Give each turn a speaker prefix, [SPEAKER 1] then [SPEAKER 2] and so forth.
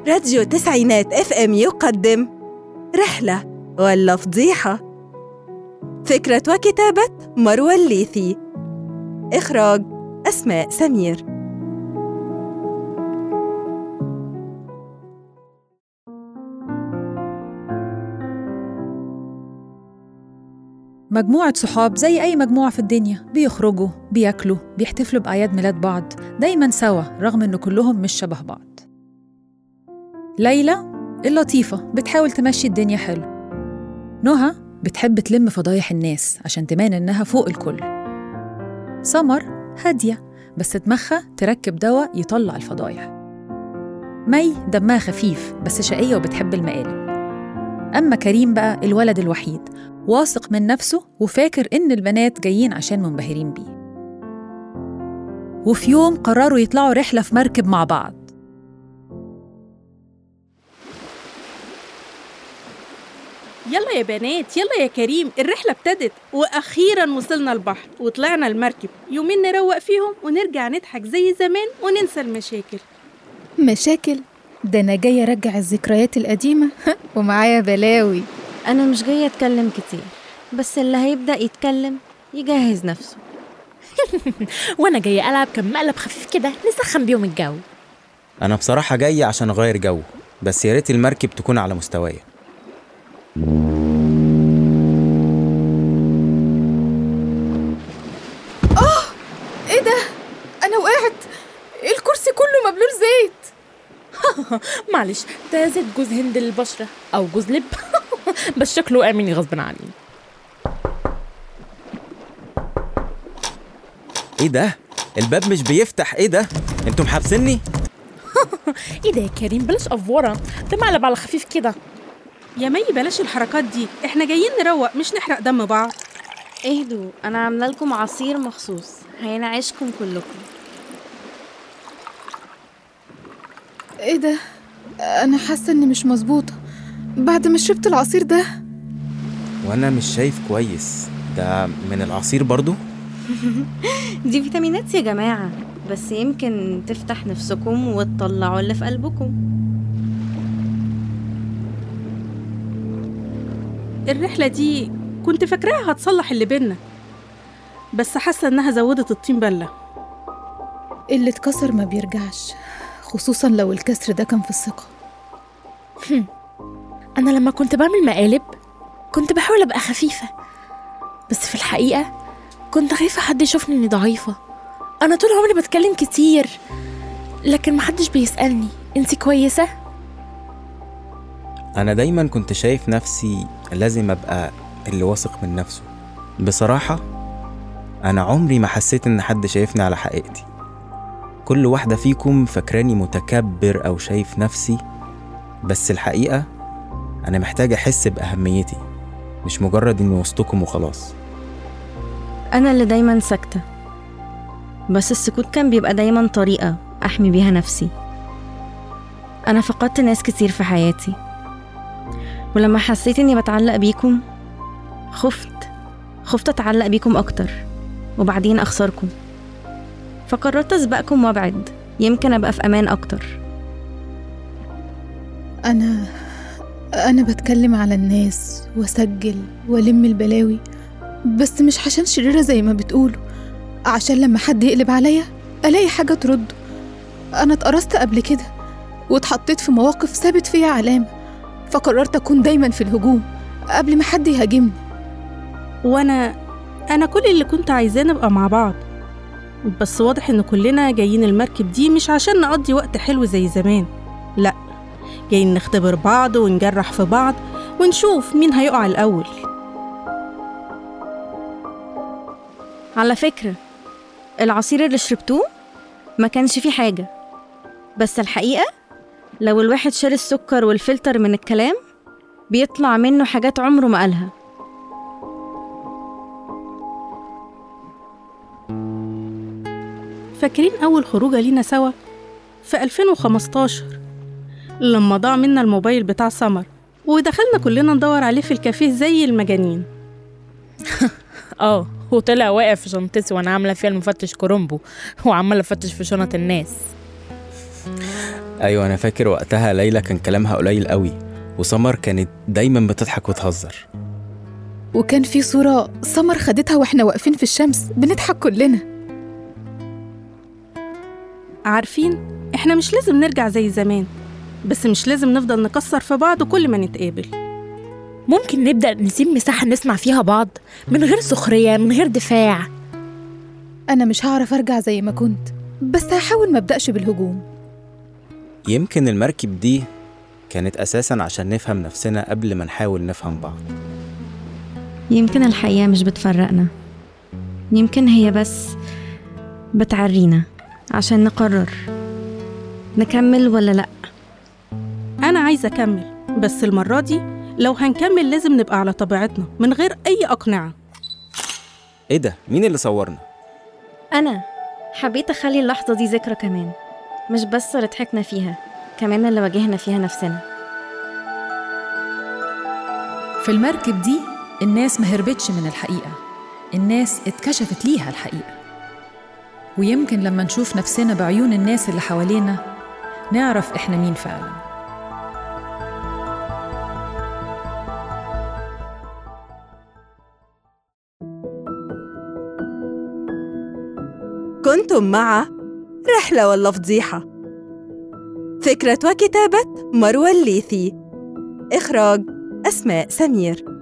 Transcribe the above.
[SPEAKER 1] راديو تسعينات FM يقدم رحلة ولا فضيحة. فكرة وكتابة مروى الليثي، إخراج أسماء سمير.
[SPEAKER 2] مجموعة صحاب زي أي مجموعة في الدنيا، بيخرجوا، بياكلوا، بيحتفلوا بأعياد ميلاد بعض، دايماً سوا رغم إن كلهم مش شبه بعض. ليلى اللطيفة بتحاول تمشي الدنيا حلو. نهى بتحب تلم فضايح الناس عشان تبان إنها فوق الكل. سمر هادية بس دماغها تركب دواء يطلع الفضايح. مي دمها خفيف بس شقية وبتحب المقالب. أما كريم بقى الولد الوحيد، واثق من نفسه وفاكر إن البنات جايين عشان منبهرين بيه. وفي يوم قرروا يطلعوا رحلة في مركب مع بعض.
[SPEAKER 3] يلا يا بنات، يلا يا كريم، الرحلة ابتدت وأخيراً وصلنا البحر وطلعنا المركب. يومين نروق فيهم ونرجع نضحك زي زمان وننسى المشاكل.
[SPEAKER 4] مشاكل؟ ده أنا جاية أرجع الذكريات القديمة ومعايا بلاوي.
[SPEAKER 5] أنا مش جاية أتكلم كتير، بس اللي هيبدأ يتكلم يجهز نفسه.
[SPEAKER 6] وأنا جاية ألعب كم مقلب خفيف كده نسخن بيهم الجو.
[SPEAKER 7] أنا بصراحة جاية عشان أغير جو، بس يا ريت المركب تكون على مستوايا.
[SPEAKER 4] إيه ده؟ أنا وقعت، الكرسي كله مبلول زيت.
[SPEAKER 6] معلش، ده زيت جوز هند للبشرة أو جوز لب. بس شكله وقع مني غصب عني.
[SPEAKER 7] إيه ده؟ الباب مش بيفتح. إيه ده؟ أنتم حابسيني؟
[SPEAKER 6] إيه ده يا كريم؟ بلاش أفورة، ده مقلب على خفيف كده.
[SPEAKER 3] يا مي بلاش الحركات دي، احنا جايين نروق مش نحرق دم بعض.
[SPEAKER 5] اهدوا، أنا عاملة لكم عصير مخصوص هينعشكم كلكم.
[SPEAKER 4] إيه ده؟ أنا حاسة إني مش مظبوطة بعد ما شربت العصير ده.
[SPEAKER 7] وأنا مش شايف كويس، ده من العصير برضو؟
[SPEAKER 5] دي فيتامينات يا جماعة، بس يمكن تفتح نفسكم وتطلعوا اللي في قلبكم.
[SPEAKER 3] الرحلة دي كنت فاكراها هتصلح اللي بينا، بس حاسة إنها زودت الطين بلة.
[SPEAKER 4] اللي اتكسر ما بيرجعش، خصوصا لو الكسر ده كان في الثقة.
[SPEAKER 6] أنا لما كنت بعمل مقالب كنت بحاول أبقى خفيفة، بس في الحقيقة كنت خايفة حد يشوفني إني ضعيفة. أنا طول عمري بتكلم كتير لكن محدش بيسألني أنتي كويسة؟
[SPEAKER 7] أنا دايما كنت شايف نفسي لازم أبقى اللي واثق من نفسه. بصراحة أنا عمري ما حسيت إن حد شايفني على حقيقتي. كل واحدة فيكم فاكراني متكبر أو شايف نفسي، بس الحقيقة أنا محتاج أحس بأهميتي، مش مجرد إني وسطكم وخلاص.
[SPEAKER 5] أنا اللي دايما ساكتة، بس السكوت كان بيبقى دايما طريقة أحمي بيها نفسي. أنا فقدت ناس كتير في حياتي، ولما حسيت إني بتعلق بيكم خفت أتعلق بيكم أكتر وبعدين أخسركم، فقررت أسبقكم وأبعد، يمكن أبقى في أمان أكتر.
[SPEAKER 4] أنا بتكلم على الناس وأسجل وألم البلاوي، بس مش عشان شريرة زي ما بتقولوا، عشان لما حد يقلب عليا ألاقي حاجة ترد. أنا اتقرصت قبل كده واتحطيت في مواقف ثابت فيها علامة، فقررت أكون دايما في الهجوم قبل ما حد يهاجمني.
[SPEAKER 3] وأنا كل اللي كنت عايزاه نبقى مع بعض، بس واضح إن كلنا جايين المركب دي مش عشان نقضي وقت حلو زي زمان، لأ، جايين نختبر بعض ونجرح في بعض ونشوف مين هيقع الأول.
[SPEAKER 5] على فكرة العصير اللي شربتوه ما كانش فيه حاجة، بس الحقيقة لو الواحد شال السكر والفلتر من الكلام بيطلع منه حاجات عمره ما قالها.
[SPEAKER 3] فاكرين أول خروجة لينا سوا في 2015 لما ضاع منا الموبايل بتاع سمر ودخلنا كلنا ندور عليه في الكافيه زي المجانين؟
[SPEAKER 6] وطلع واقف في شنطتي وانا عامله فيها المفتش كرومبو وعماله افتش في شنط الناس.
[SPEAKER 7] أيوة أنا فاكر وقتها ليلى كان كلامها قليل قوي، وسمر كانت دايما بتضحك وتهزر.
[SPEAKER 4] وكان في صورة سمر خدتها واحنا واقفين في الشمس بنضحك كلنا.
[SPEAKER 3] عارفين إحنا مش لازم نرجع زي زمان، بس مش لازم نفضل نكسر في بعض كل ما نتقابل.
[SPEAKER 6] ممكن نبدأ نسيب مساحة نسمع فيها بعض من غير سخرية، من غير دفاع.
[SPEAKER 4] أنا مش هعرف أرجع زي ما كنت، بس هحاول ما أبدأش بالهجوم.
[SPEAKER 7] يمكن المركب دي كانت أساساً عشان نفهم نفسنا قبل ما نحاول نفهم بعض.
[SPEAKER 5] يمكن الحقيقة مش بتفرقنا، يمكن هي بس بتعرينا عشان نقرر نكمل ولا لأ.
[SPEAKER 3] أنا عايزة أكمل، بس المرة دي لو هنكمل لازم نبقى على طبيعتنا من غير أي أقنعة.
[SPEAKER 7] إيه ده؟ مين اللي صورنا؟
[SPEAKER 5] أنا حبيت أخلي اللحظة دي ذكرى كمان، مش بس اللي ضحكنا فيها، كمان اللي واجهنا فيها نفسنا.
[SPEAKER 2] في المركب دي الناس ما هربتش من الحقيقة، الناس اتكشفت ليها الحقيقة. ويمكن لما نشوف نفسنا بعيون الناس اللي حوالينا نعرف إحنا مين فعلا.
[SPEAKER 1] كنتم مع رحلة ولا فضيحة. فكرة وكتابة مروى الليثي. إخراج أسماء سمير.